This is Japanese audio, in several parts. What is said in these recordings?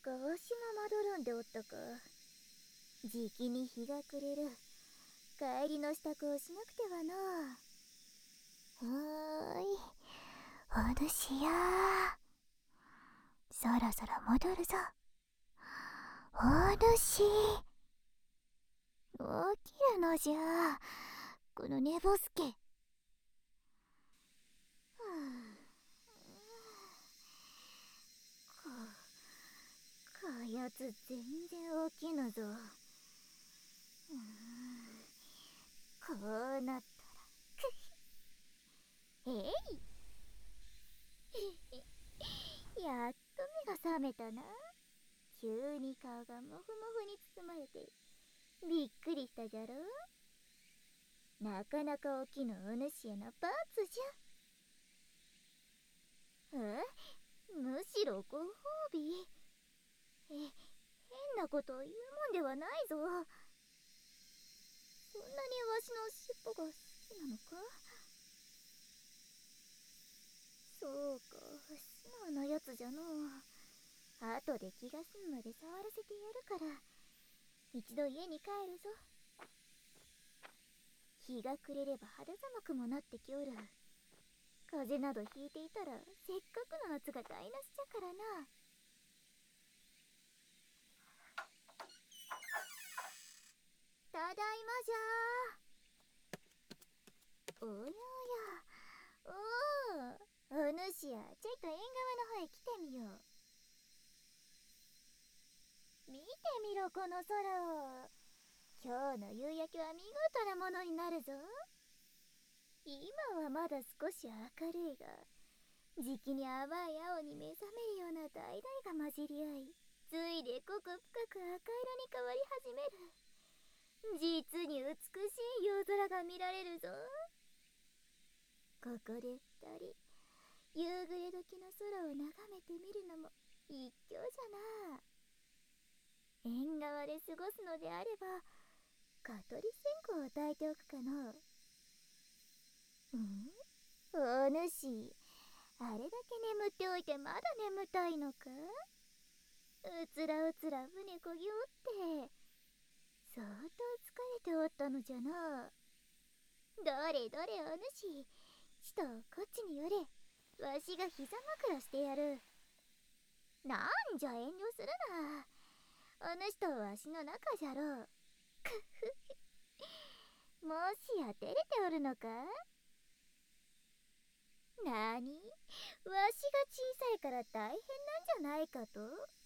かわしもまどろんでおったか。じきに日が暮れる。帰りの支度をしなくてはな。 お主や。そろそろ戻るぞ。お主。起きるのじゃ。この寝ぼすけ。 こやつ全然起きぬぞ。こうなったらえいやっと目が覚めたな。急に顔がモフモフに包まれてびっくりしたじゃろ。なかなか起きぬお主への罰じゃ。むしろご褒美。変なことを言うもんではないぞ。そんなにわしの尻尾が好きなのか。そうか、素直なやつじゃのう。後で気が済むまで触らせてやるから一度家に帰るぞ。日が暮れれば肌寒くもなってきおる。風邪などひいていたらせっかくの夏が台無しじゃからな。ただいまじゃー。おやおや、お主や、ちょいと縁側の方へ来てみよう。見てみろこの空を。今日の夕焼けは見事なものになるぞ。今はまだ少し明るいが、じきに淡い青に目覚めるような橙が混じり合い、ついで濃く深く赤色に変わり始める。実に美しい夜空が見られるぞ。ここで二人、夕暮れ時の空を眺めてみるのも一興じゃな。縁側で過ごすのであれば、蚊取り線香を焚いておくかの。お主、あれだけ眠っておいてまだ眠たいのか。うつらうつら船こぎおって、相当疲れておったのじゃな。どれどれお主、ちとこっちに寄れ。わしが膝枕してやる。なんじゃ遠慮するな。お主とわしの仲じゃろう。くふもしや照れておるのか。なに、わしが小さいから大変なんじゃないかと。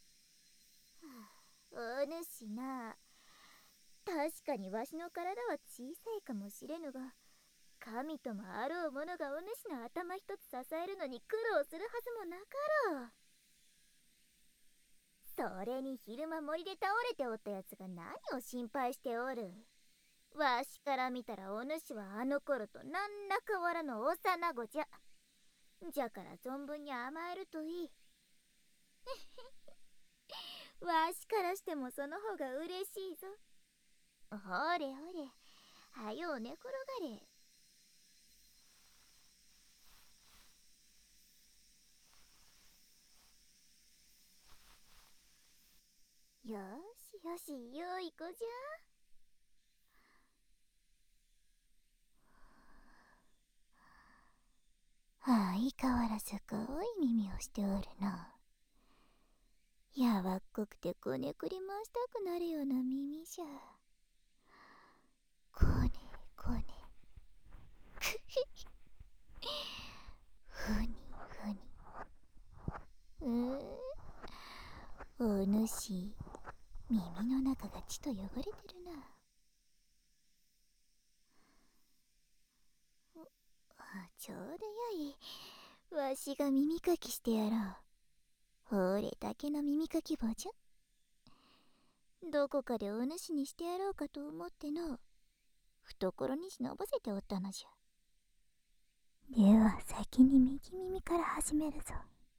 お主な、確かにわしの体は小さいかもしれぬが、神ともあろう者がお主の頭一つ支えるのに苦労するはずもなかろう。それに昼間森で倒れておったやつが何を心配しておる。わしから見たらお主はあの頃と何ら変わらぬ幼子じゃ。じゃから存分に甘えるといい。わしからしてもその方が嬉しいぞ。ほれほれ、はよう寝転がれ。よしよし、よい子じゃ。 相変わらずごい耳をしておるな。やわっこくてこねくり回したくなるような耳じゃ。こねこね。ふにふに。お主、耳の中がちと汚れてるな。ちょうどよい。わしが耳かきしてやろう。ほれだけの耳かき棒じゃ。どこかでお主にしてやろうかと思っての、懐に忍ばせておったのじゃ。では先に右耳から始めるぞ。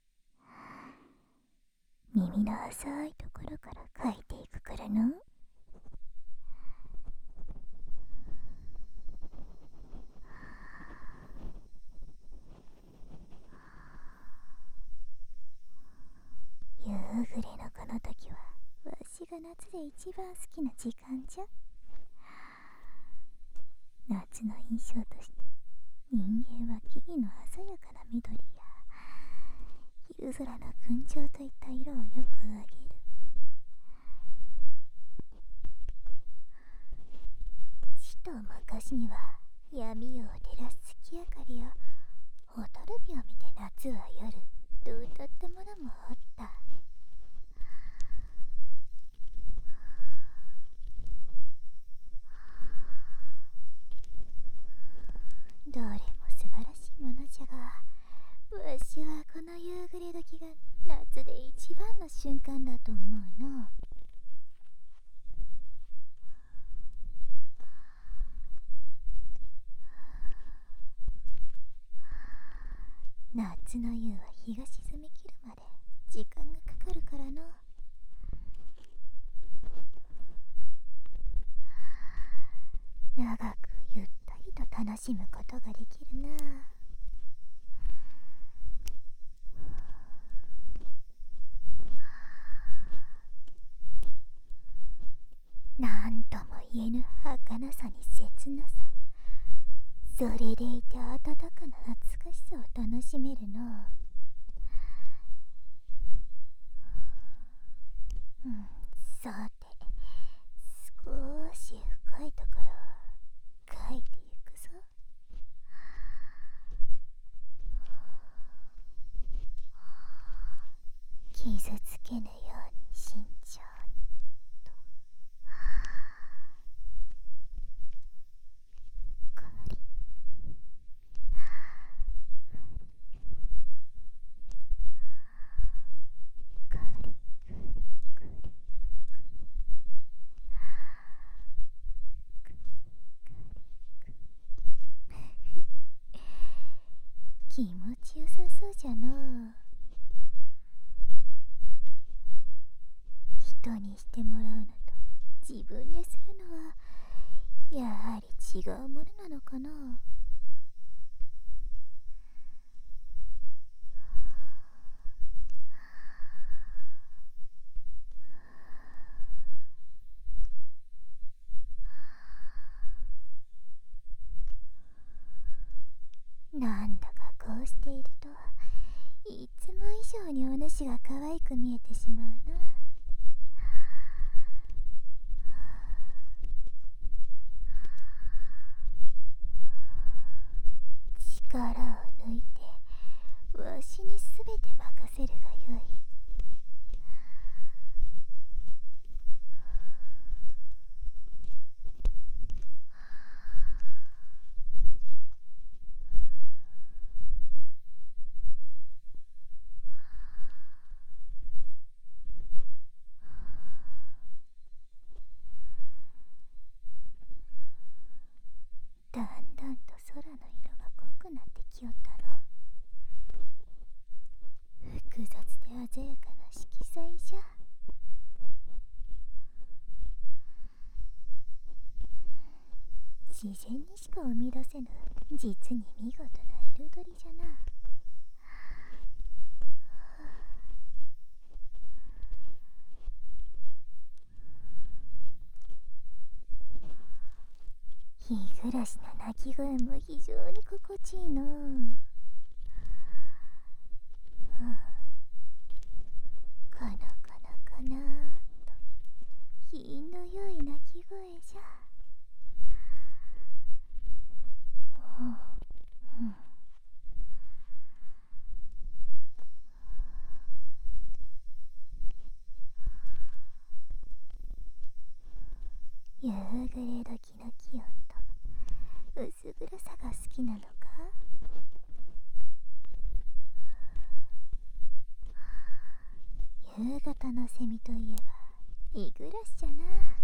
耳の浅いところから書いていくからの。夕暮れのこの時夏で一番好きな時間じゃ。夏の印象として人間は木々の鮮やかな緑や昼空の群青といった色をよくあげる。ちと昔には闇夜を照らす月明かりや蛍火を見て夏は夜と歌ったものもあった。どれも素晴らしいものじゃが、わしはこの夕暮れ時が夏で一番の瞬間だと思うの。夏の夕は日が沈みきるまで時間がかかるからの。長くゆったりと楽しむことができるな。なんとも言えぬ儚さに切なさ、それでいて温かな懐かしさを楽しめるの。さて、少し深いところを書いていくぞ。傷つけぬように慎重にと。カリカリクリ気持ちよさそうじゃのう。人にしてもらうのと自分でするのはやはり違うものなのかな。なんだかこうしているといつも以上にお主が可愛く見えてしまうな。力を抜いてわしにすべて任せるがよい。だんだんと空の色が濃くなってきよったの。複雑で鮮やかな色彩じゃ。自然にしか生み出せぬ実に見事な彩りじゃな。日暮らしの鳴き声も非常に心地いいの。かなかなかなと品の良い鳴き声じゃ。夕暮れ時の気温と薄暗さが好きなのか。夕方のセミといえばイグラスじゃな。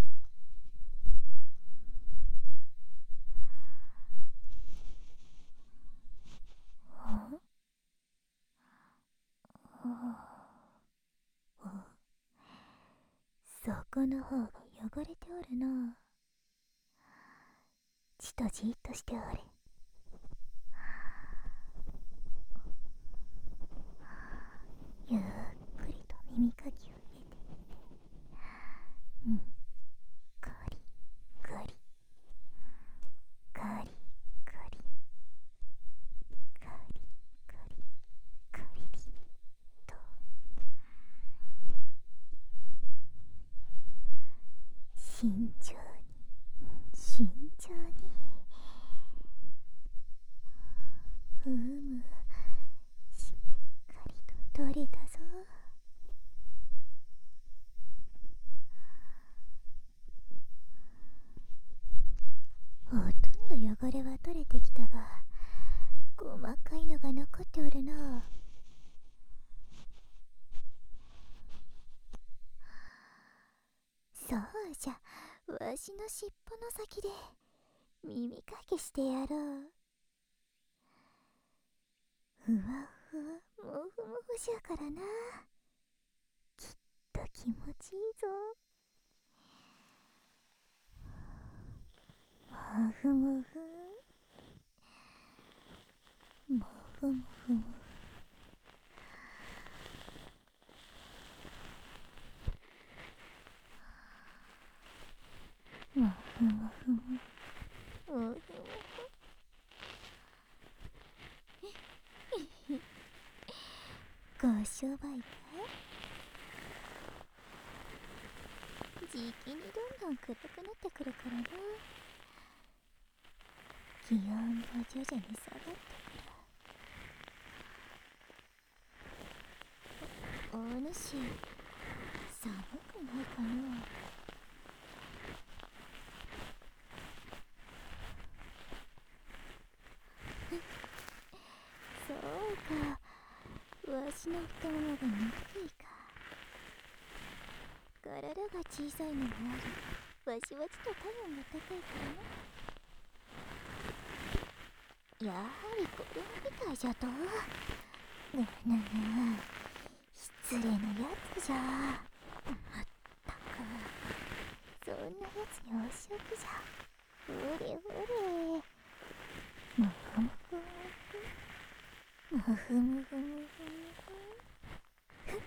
そこの方が汚れておるの。ちとじっとしておれ。ゆっくりと耳かきを入れてみて、 汚れは取れてきたが、細かいのが残っておるな。そうじゃ、わしの尻尾の先で耳かきしてやろう。ふわふわもふもふじゃからな。きっと気持ちいいぞ。もふもふもふもふもふもふもふもふもふ。ご商売か？じきにどんどん暗くなってくるからな。気温も徐々に下がってくる。お主、寒くないかな？そうか、わしの太ももが憎いか。体が小さいのもあり、わしはちょっと体温が高いからな。やはりこれみたいじゃと。失礼なやつじゃ。まったく、そんなやつにお仕置きじゃ。ほれほれ、もふもふもふもふもふもふ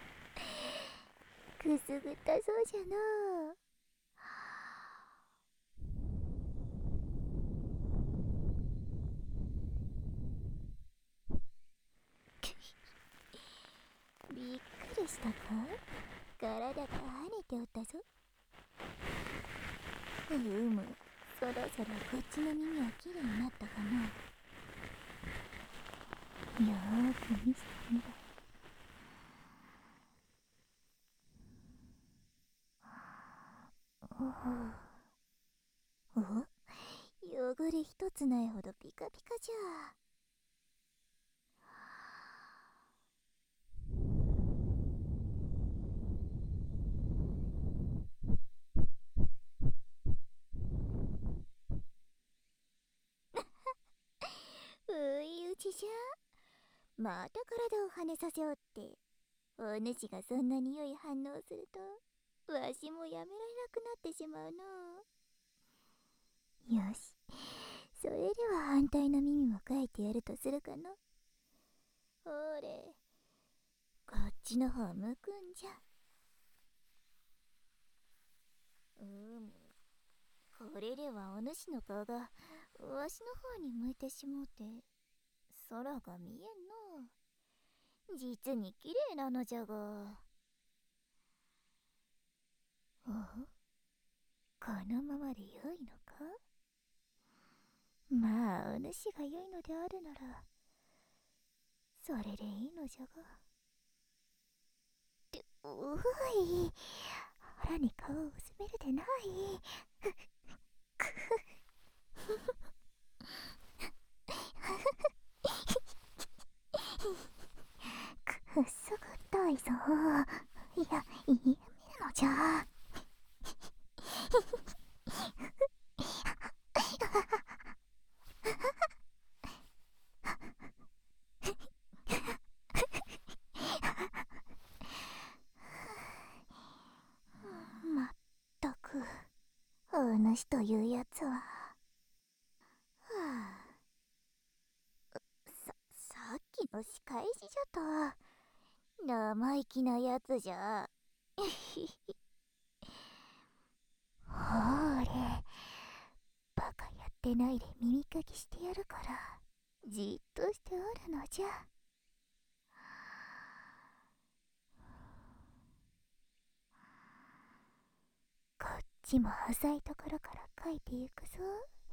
くすぐったそうじゃな。びっくりしたか？体が跳ねておったぞ。そろそろこっちの耳はきれいになったかな。よーく見せてみろ。お汚れ一つないほどピカピカじゃ。不意打ちじゃ。また体を跳ねさせおって。お主がそんなに良い反応すると、わしもやめられなくなってしまうの。よし、それでは反対の耳も描いてやるとするかの。ほれ、こっちの方向くんじゃ。これではお主の顔がわしの方に向いてしもうて、空が見えんの。実に綺麗なのじゃが。このままで良いのか？まあ、お主が良いのであるなら、それでいいのじゃが。い、腹に顔を薄めるでない。くすぐったいぞ。いや、見るのじゃ。まったく、お主というやつは。さっきの仕返しじゃと。生意気なやつじゃ。ほれ、バカやってないで耳かきしてやるから、じっとしておるのじゃ。こっちも浅いところから描いていくぞ。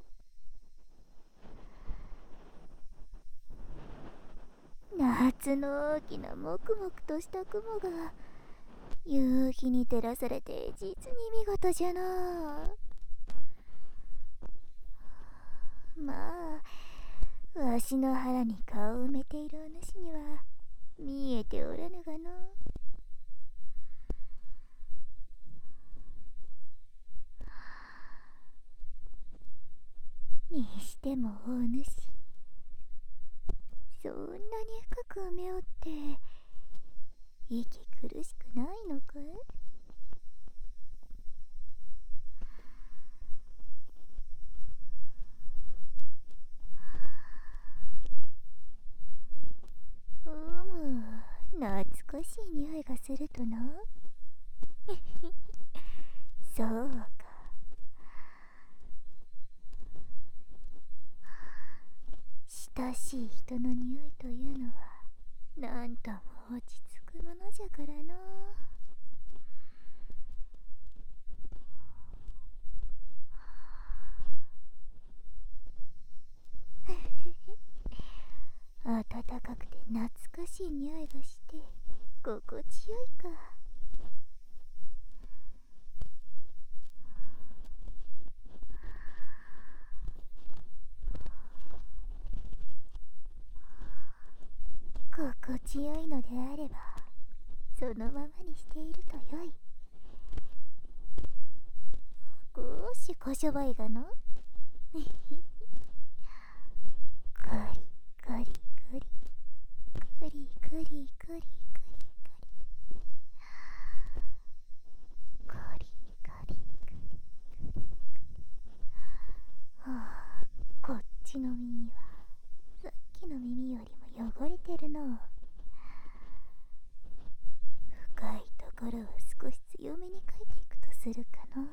夏の大きなもくもくとした雲が夕日に照らされて実に見事じゃな。 まあ、わしの腹に顔を埋めているお主には見えておらぬがの。にしてもお主、そんなに深く埋めおって息苦しくないのかい？懐かしい匂いがするとな。そうか。親しい人の匂いというのはなんとも落ち着くものじゃからの。暖かくて懐かしい匂いがして心地よいか。心地よいのであればそのままにしているとよい。少しこしょばいがの。カリカリカリカリカリカリカリカリカリカリ。はあ、こっちの耳はさっきの耳よりも汚れてるの。深いところを少し強めに描いていくとするかの。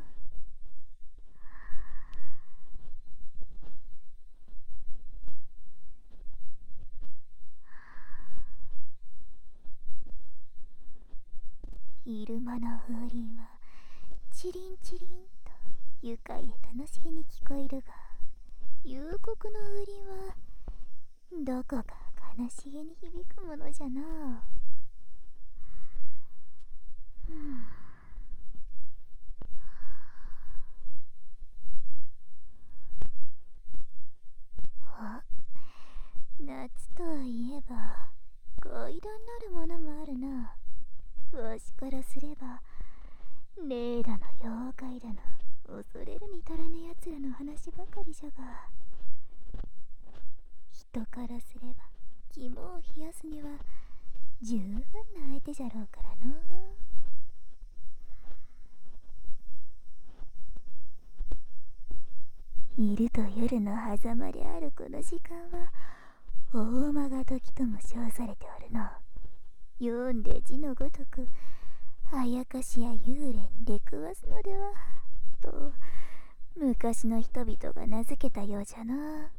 昼間の風鈴はチリンチリンと愉快で楽しげに聞こえるが、夕刻の風鈴はどこか悲しげに響くものじゃな。あ、夏といえば怪談なるものもあるな。わしからすれば霊だの妖怪だの恐れるに足らぬやつらの話ばかりじゃが、人からすれば肝を冷やすには十分な相手じゃろうからの。昼と夜の狭間であるこの時間は大馬が時とも称されておるの。読んで字のごとくあやかしや幽霊に出くわすのではと昔の人々が名付けたようじゃな。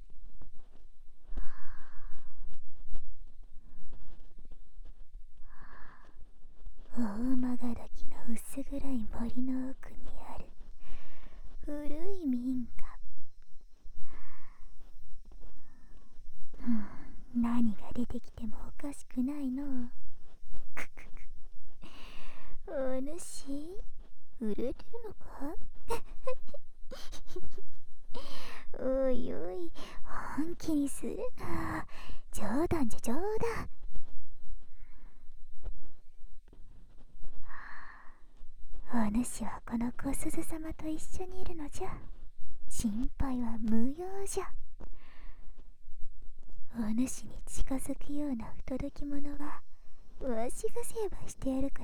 大曲がきの薄暗い森の奥にある古い民家。何が出てきてもおかしくないの。くくく。お主震えてるのか？おいおい、本気にするな。冗談じゃ冗談。お主はこの小鈴様と一緒にいるのじゃ。心配は無用じゃ。お主に近づくような不届き者はわしが成敗してやるから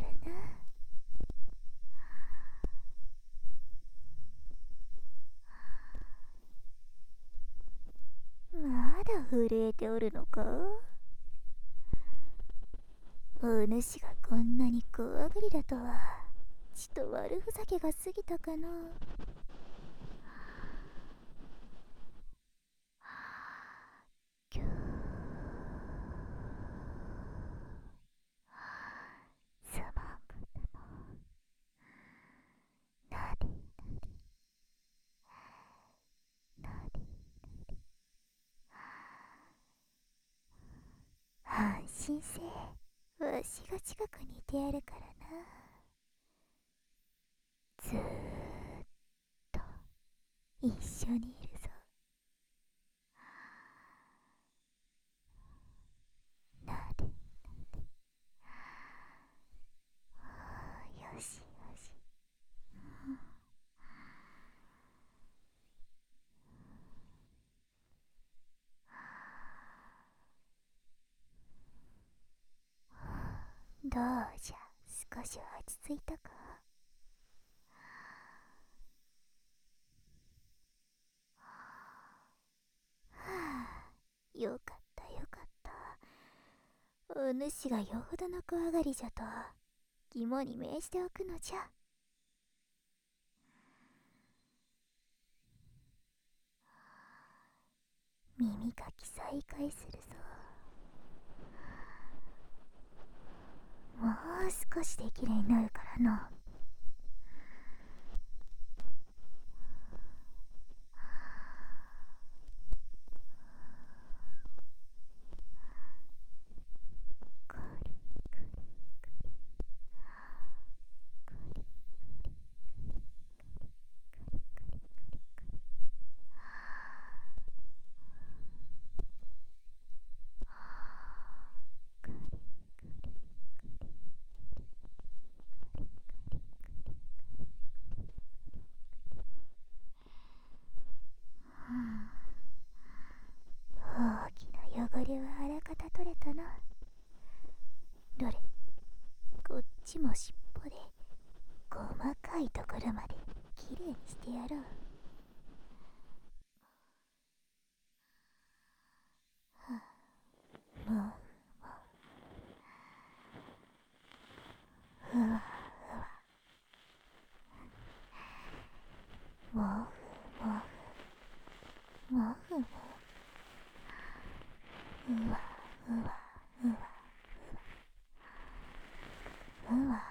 な。まだ震えておるのか？お主がこんなに怖がりだとはちと悪ふざけが過ぎたかの。きゅーすまんかったの。なでなで安心せえ、わしが近くにいてやるからな。ずーっと一緒にいるぞ。 どうじゃ、少しは落ち着いたか？はあ、よかったよかった。お主がよほどの怖がりじゃと肝に銘じておくのじゃ。耳かき再開するぞ。もう少しできれいになるからな。大きな汚れはあらかた取れたな。どれ、こっちも尻尾で細かいところまできれいにしてやろう。もうふわふわ、もふもふもふもふ、うわうわうわうわうわうわ、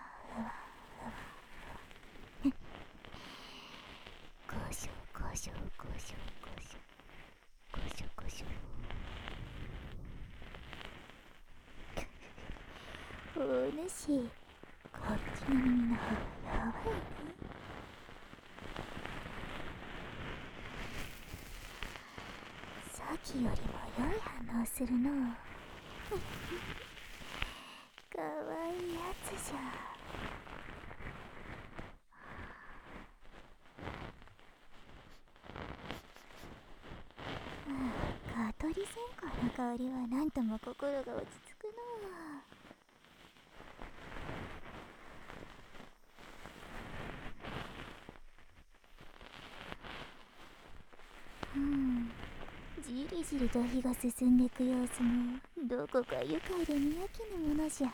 こしょこしょこしょこしょこしょこしょ。お主、こっちの耳の方がやばいね。さっきよりも良い反応するの。かわいいやつじゃ。蚊取り線香の香りはなんとも心が落ち着くの。じりじりと火が進んでいく様子もどこか愉快で見飽きぬものじゃ。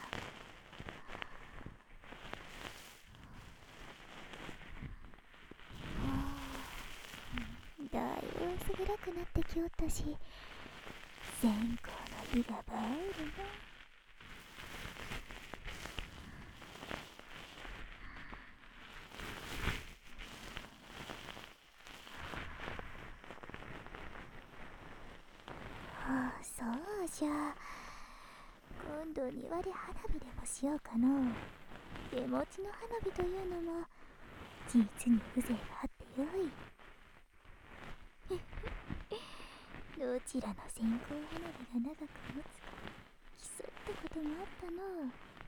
だいぶ薄暗くなってきおったし、線香の火が映えるな。そうじゃ、今度庭で花火でもしようかの。手持ちの花火というのも実に風情があってよい。どちらの線香花火が長く持つか競ったこともあったの。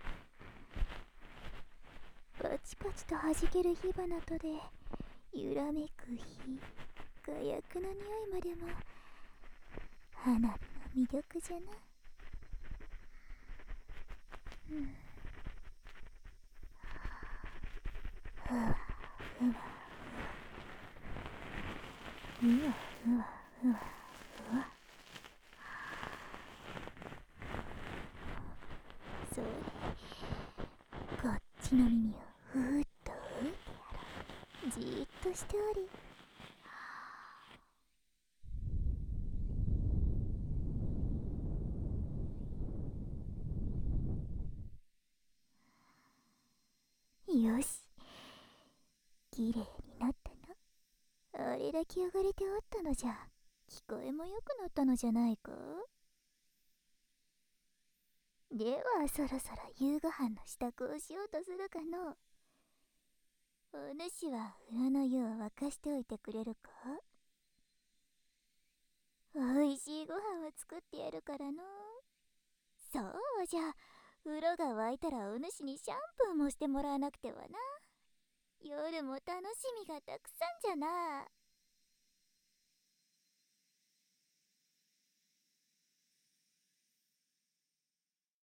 パチパチと弾ける火花とで揺らめく火、火薬の匂いまでも花火の魅力じゃな。ふわふわふわふわふわふわふわ。それ、こっちの耳をふーっと吹いてやろう。じーっとしており。よし、きれいになったな。あれだけ汚れておったのじゃ、聞こえも良くなったのじゃないか。ではそろそろ夕ご飯の支度をしようとするかの。お主は風呂の湯を沸かしておいてくれるか。おいしいご飯を作ってやるからの。そうじゃ、風呂が沸いたらお主にシャンプーもしてもらわなくてはな。夜も楽しみがたくさんじゃな。